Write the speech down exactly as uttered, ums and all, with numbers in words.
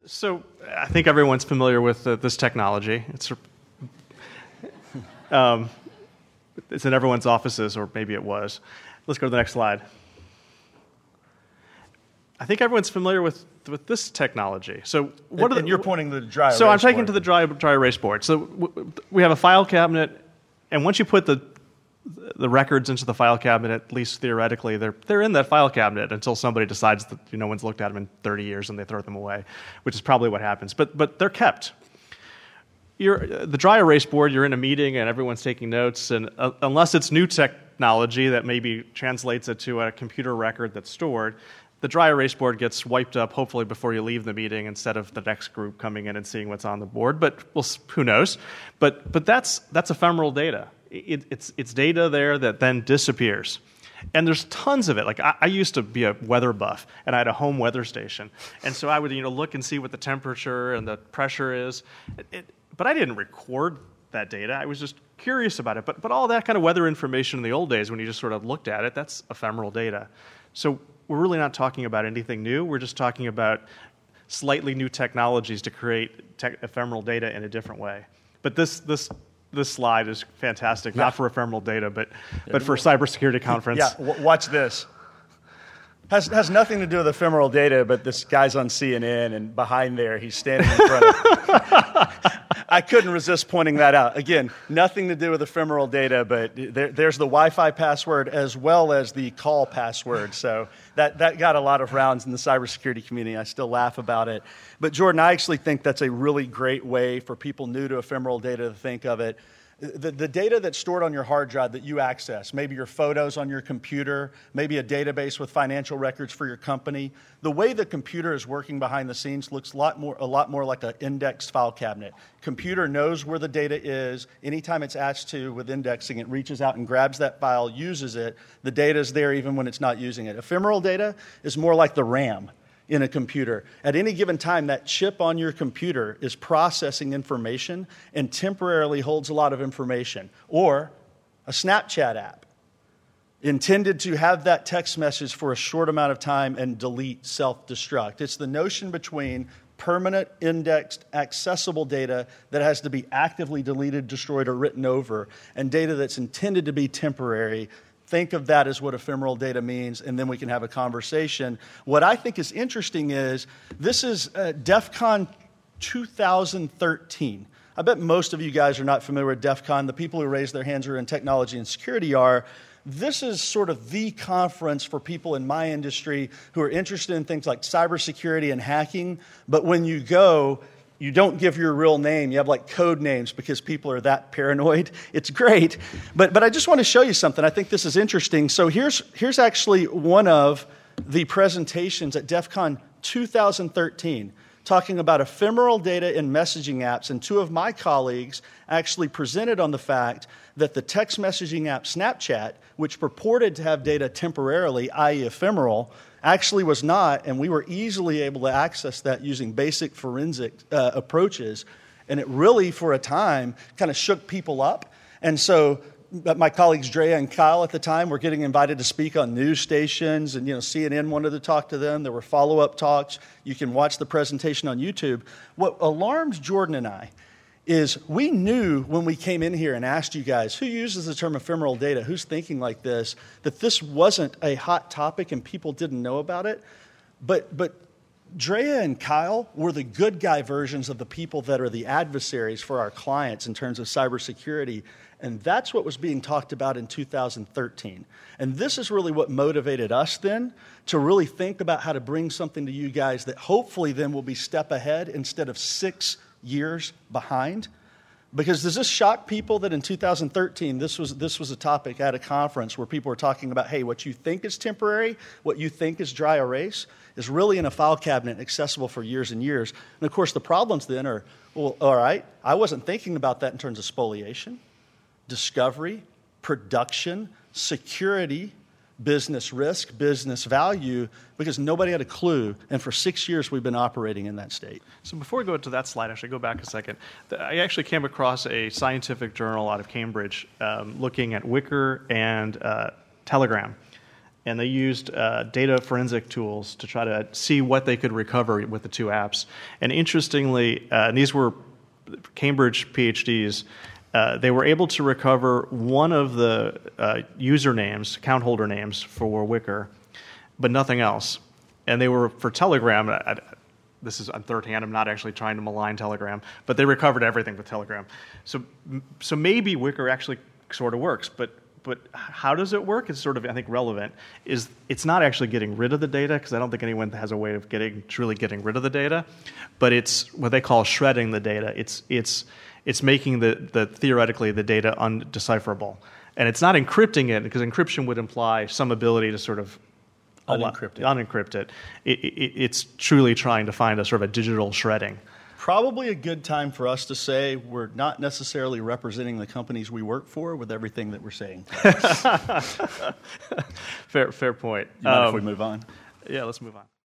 So I think everyone's familiar with uh, this technology. It's um, it's in everyone's offices, or maybe it was. Let's go to the next slide. I think everyone's familiar with, with this technology. So what and, are the, and you're pointing to the dry erase So I'm taking board. to the dry dry erase board. So w- we have a file cabinet, and once you put the the records into the file cabinet, at least theoretically, they're they're in that file cabinet until somebody decides that you know, no one's looked at them in thirty years and they throw them away, which is probably what happens. But but they're kept. You're, the dry erase board, you're in a meeting and everyone's taking notes, and uh, unless it's new technology that maybe translates it to a computer record that's stored, the dry erase board gets wiped up hopefully before you leave the meeting instead of the next group coming in and seeing what's on the board. But well, who knows? But but that's that's ephemeral data. It, it's it's data there that then disappears. And there's tons of it. Like I, I used to be a weather buff, and I had a home weather station, and so I would you know look and see what the temperature and the pressure is. It, it, but I didn't record that data. I was just curious about it. But but all that kind of weather information in the old days, when you just sort of looked at it, that's ephemeral data. So we're really not talking about anything new. We're just talking about slightly new technologies to create te- ephemeral data in a different way. But this this. This slide is fantastic, yeah. Not for ephemeral data, but but for a cybersecurity conference. Yeah, w- watch this. Has has nothing to do with ephemeral data, but this guy's on C N N, and behind there, he's standing in front of I couldn't resist pointing that out. Again, nothing to do with ephemeral data, but there, there's the Wi-Fi password as well as the call password. So that, that got a lot of rounds in the cybersecurity community. I still laugh about it. But Jordan, I actually think that's a really great way for people new to ephemeral data to think of it. The, the data that's stored on your hard drive that you access, maybe your photos on your computer, maybe a database with financial records for your company, the way the computer is working behind the scenes looks a lot more, a lot more like an indexed file cabinet. Computer knows where the data is. Anytime it's asked to with indexing, it reaches out and grabs that file, uses it. The data is there even when it's not using it. Ephemeral data is more like the RAM in a computer. At any given time, that chip on your computer is processing information and temporarily holds a lot of information. Or a Snapchat app intended to have that text message for a short amount of time and delete, self-destruct. It's the notion between permanent, indexed, accessible data that has to be actively deleted, destroyed, or written over, and data that's intended to be temporary. Think of that as what ephemeral data means, and then we can have a conversation. What I think is interesting is this is uh, DEF CON two thousand thirteen. I bet most of you guys are not familiar with DEF CON. The people who raise their hands who are in technology and security are. This is sort of the conference for people in my industry who are interested in things like cybersecurity and hacking. But when you go, you don't give your real name. You have like code names because people are that paranoid. It's great. But but I just want to show you something. I think this is interesting. So here's here's actually one of the presentations at DEF CON two thousand thirteen talking about ephemeral data in messaging apps. And two of my colleagues actually presented on the fact that the text messaging app Snapchat, which purported to have data temporarily, that is ephemeral, actually was not, and we were easily able to access that using basic forensic uh, approaches. And it really, for a time, kind of shook people up. And so my colleagues Drea and Kyle at the time were getting invited to speak on news stations, and you know C N N wanted to talk to them. There were follow-up talks. You can watch the presentation on YouTube. What alarmed Jordan and I is we knew when we came in here and asked you guys, who uses the term ephemeral data, who's thinking like this, that this wasn't a hot topic and people didn't know about it. But but Drea and Kyle were the good guy versions of the people that are the adversaries for our clients in terms of cybersecurity. And that's what was being talked about in two thousand thirteen. And this is really what motivated us then to really think about how to bring something to you guys that hopefully then will be step ahead instead of six years behind. Because does this shock people that in two thousand thirteen, this was this was a topic at a conference where people were talking about, hey, what you think is temporary, what you think is dry erase, is really in a file cabinet accessible for years and years. And of course, the problems then are, well, all right, I wasn't thinking about that in terms of spoliation, discovery, production, security, business risk, business value, because nobody had a clue. And for six years, we've been operating in that state. So before we go to that slide, I should go back a second. I actually came across a scientific journal out of Cambridge um, looking at Wickr and uh, Telegram. and they used uh, data forensic tools to try to see what they could recover with the two apps. And interestingly, uh, and these were Cambridge PhDs, uh, they were able to recover one of the uh, usernames, account holder names for Wickr, but nothing else. And they were for Telegram. I, I, this is on third hand. I'm not actually trying to malign Telegram, but they recovered everything with Telegram. So, so maybe Wickr actually sort of works, but but how does it work? It's sort of, I think, relevant. Is it's not actually getting rid of the data, because I don't think anyone has a way of getting truly getting rid of the data, but it's what they call shredding the data. It's it's it's making the, the theoretically the data undecipherable, and it's not encrypting it, because encryption would imply some ability to sort of unencrypt it. Unencrypt it. It, it. It's truly trying to find a sort of a digital shredding. Probably a good time for us to say we're not necessarily representing the companies we work for with everything that we're saying. fair, fair point. You mind um, if we move on? Yeah, let's move on.